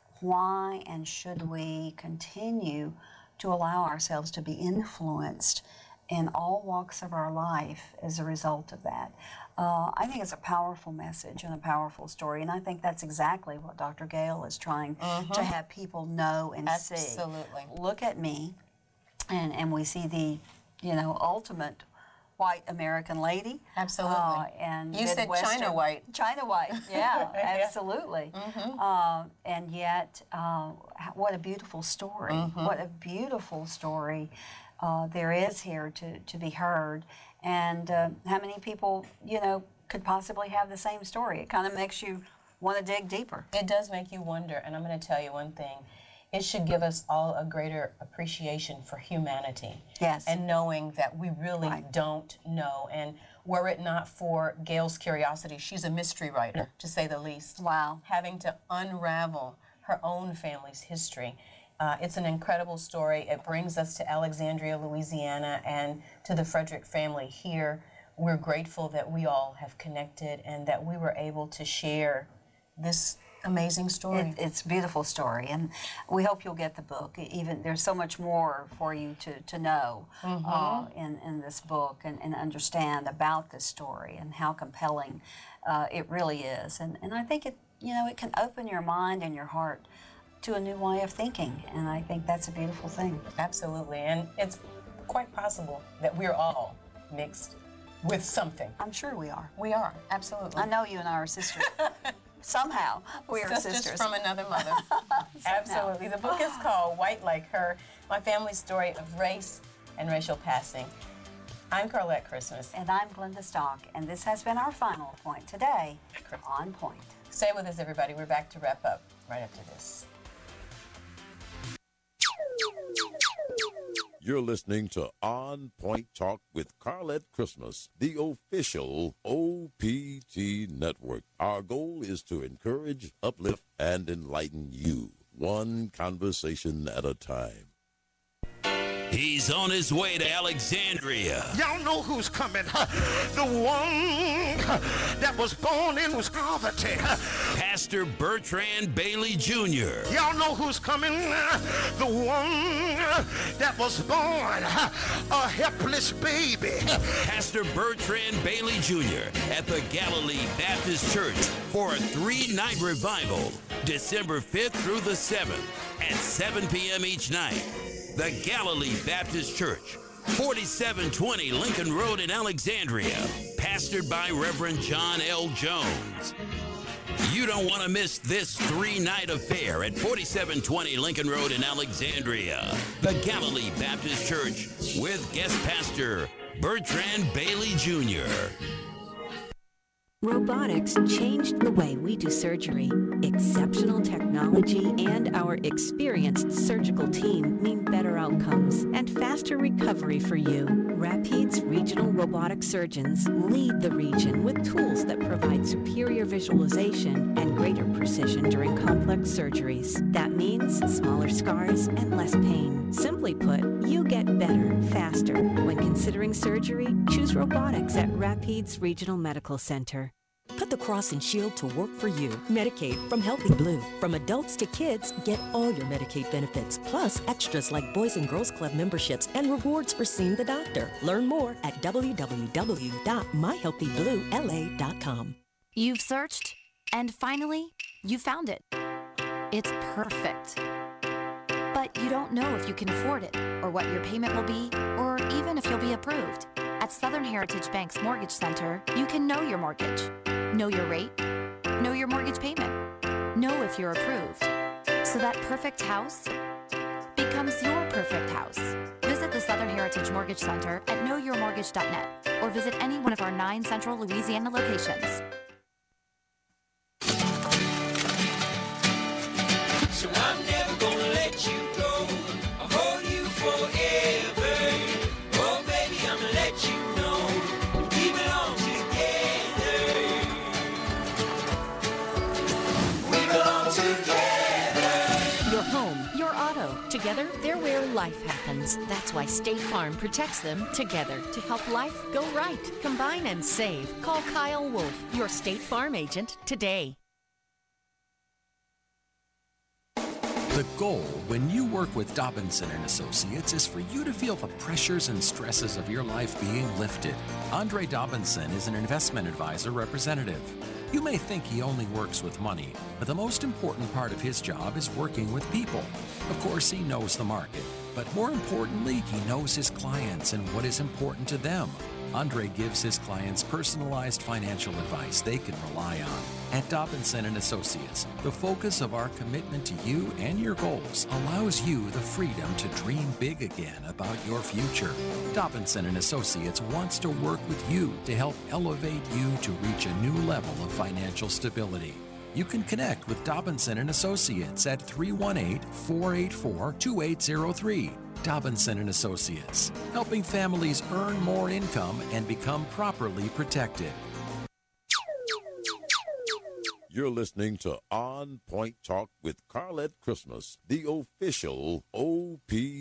Speaker 19: why and should we continue to allow ourselves to be influenced in all walks of our life as a result of that? Uh, I think it's a powerful message and a powerful story, and I think that's exactly what Doctor Gail is trying
Speaker 10: mm-hmm.
Speaker 19: to have people know and
Speaker 10: Absolutely.
Speaker 19: see.
Speaker 10: Absolutely.
Speaker 19: Look at me, and, and we see the, you know, ultimate white American lady.
Speaker 10: Absolutely.
Speaker 19: Uh, and
Speaker 10: you said China white.
Speaker 19: China white, yeah, absolutely.
Speaker 10: Mm-hmm.
Speaker 19: Uh, and yet, uh, what a beautiful story.
Speaker 10: Mm-hmm.
Speaker 19: What a beautiful story uh, there is here to, to be heard. And uh, how many people, you know, could possibly have the same story? It kind of makes you want to dig deeper.
Speaker 10: It does make you wonder, and I'm going to tell you one thing. it should give us all a greater appreciation for humanity.
Speaker 19: Yes.
Speaker 10: And knowing that we really
Speaker 19: Right.
Speaker 10: don't know. And were it not for Gail's curiosity, she's a mystery writer, to say the least.
Speaker 19: Wow.
Speaker 10: Having to unravel her own family's history. Uh, it's an incredible story. It brings us to Alexandria, Louisiana, and to the Frederick family here. We're grateful that we all have connected and that we were able to share this amazing story.
Speaker 19: It, it's a beautiful story, and we hope you'll get the book. Even there's so much more for you to, to know
Speaker 10: Mhm.
Speaker 19: uh, in, in this book and, and understand about this story and how compelling uh, it really is. And, and I think it, you know, it can open your mind and your heart to a new way of thinking, and I think that's a beautiful thing.
Speaker 10: Absolutely, and it's quite possible that we're all mixed with something.
Speaker 19: I'm sure we are.
Speaker 10: We are, absolutely.
Speaker 19: I know you and I are sisters. Somehow we are
Speaker 10: sisters.
Speaker 19: sisters.
Speaker 10: from another mother. Absolutely. The book is called White Like Her, My Family Story of Race and Racial Passing. I'm Carlette Christmas.
Speaker 19: And I'm Glenda Stock, and this has been our final point today on Point.
Speaker 10: Stay with us, everybody. We're back to wrap up right after this.
Speaker 9: You're listening to On Point Talk with Carlette Christmas, the official O P T network. Our goal is to encourage, uplift, and enlighten you, one conversation at a time.
Speaker 20: He's on his way to Alexandria.
Speaker 21: Y'all know who's coming. The one that was born in Wisconsin.
Speaker 20: Pastor Bertrand Bailey Junior
Speaker 21: Y'all know who's coming. The one that was born a helpless baby.
Speaker 20: Pastor Bertrand Bailey Junior at the Galilee Baptist Church for a three-night revival, December fifth through the seventh at seven p.m. each night. The Galilee Baptist Church, forty-seven twenty Lincoln Road in Alexandria, pastored by Reverend John L. Jones. You don't want to miss this three-night affair at forty-seven twenty Lincoln Road in Alexandria. The Galilee Baptist Church with guest pastor Bertrand Bailey Junior
Speaker 22: Robotics changed the way we do surgery. Exceptional technology and our experienced surgical team mean better outcomes and faster recovery for you. Rapide's regional robotic surgeons lead the region with tools that provide superior visualization and greater precision during complex surgeries. That means smaller scars and less pain. Simply put, you get better, faster. When considering surgery, choose robotics at Rapide's Regional Medical Center.
Speaker 23: Put the cross and shield to work for you. Medicaid from Healthy Blue. From adults to kids, get all your Medicaid benefits, plus extras like Boys and Girls Club memberships and rewards for seeing the doctor. Learn more at w w w dot my healthy blue l a dot com.
Speaker 8: You've searched, and finally, you found it. It's perfect. But you don't know if you can afford it, or what your payment will be, or even if you'll be approved. At Southern Heritage Bank's Mortgage Center, you can know your mortgage, know your rate, know your mortgage payment, know if you're approved. So that perfect house becomes your perfect house. Visit the Southern Heritage Mortgage Center at know your mortgage dot net or visit any one of our nine central Louisiana locations.
Speaker 2: So I'm never gonna let you go. I'll hold you forever. Oh, baby, I'ma let you know we belong together. We belong together.
Speaker 24: Your home, your auto. Together, they're where life happens. That's why State Farm protects them together to help life go right. Combine and save. Call Kyle Wolf, your State Farm agent, today.
Speaker 25: The goal when you work with Dobinson and Associates is for you to feel the pressures and stresses of your life being lifted. Andre Dobinson is an investment advisor representative. You may think he only works with money, but the most important part of his job is working with people. Of course, he knows the market, but more importantly, he knows his clients and what is important to them. Andre gives his clients personalized financial advice they can rely on. At Dobinson and Associates, the focus of our commitment to you and your goals allows you the freedom to dream big again about your future. Dobinson and Associates wants to work with you to help elevate you to reach a new level of financial stability. You can connect with Dobinson and Associates at three one eight, four eight four, two eight zero three. Dobinson and Associates, helping families earn more income and become properly protected.
Speaker 9: You're listening to On Point Talk with Carlette Christmas, the official O P